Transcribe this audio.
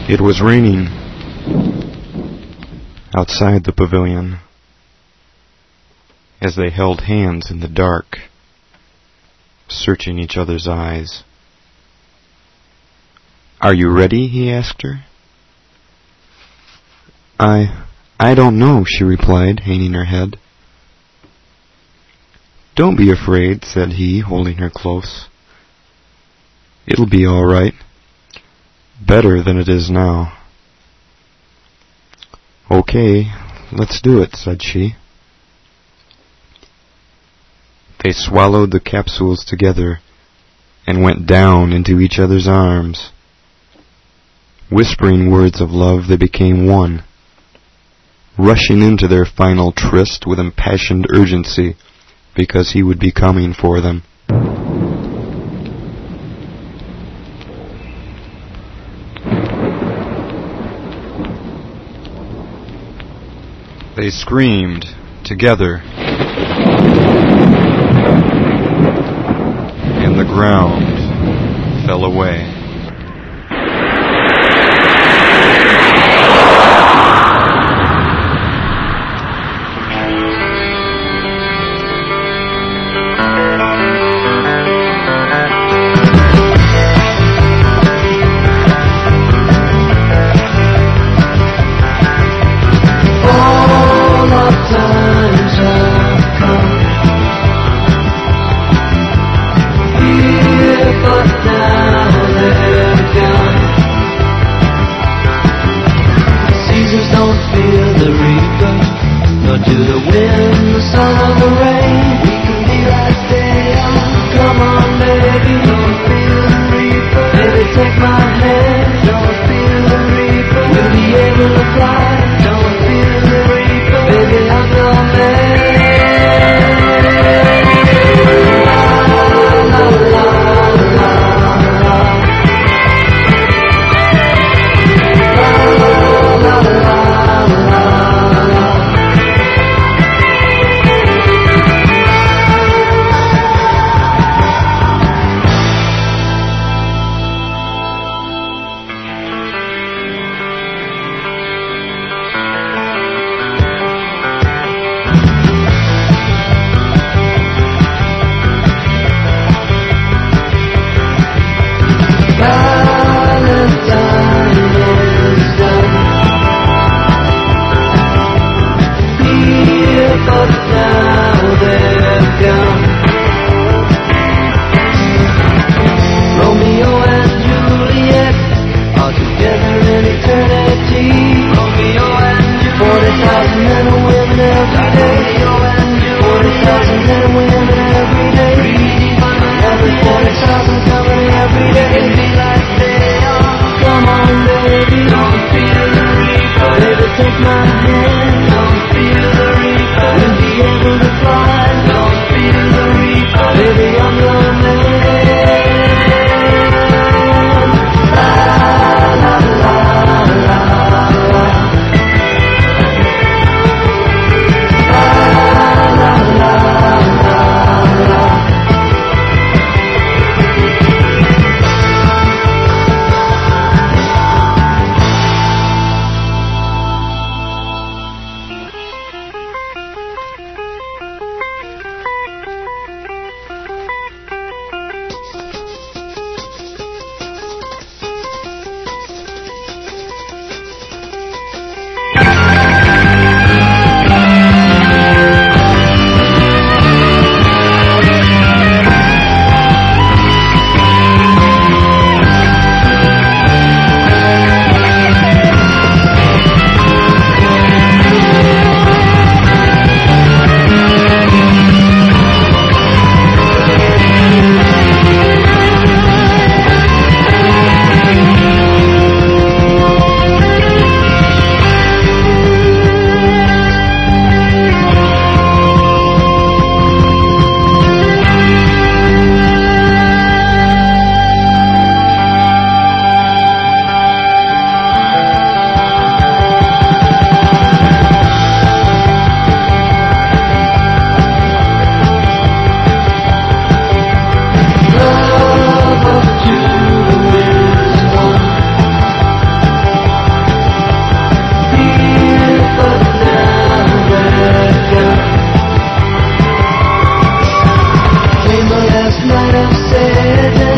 It was raining outside the pavilion as they held hands in the dark, searching each other's eyes. "Are you ready?" he asked her. I don't know," she replied, hanging her head. "Don't be afraid," said he, holding her close. "It'll be all right. Better than it is now." "Okay, let's do it," said she. They swallowed the capsules together and went down into each other's arms. Whispering words of love, they became one, rushing into their final tryst with impassioned urgency, because he would be coming for them. They screamed together, and the ground fell away. But now night I've said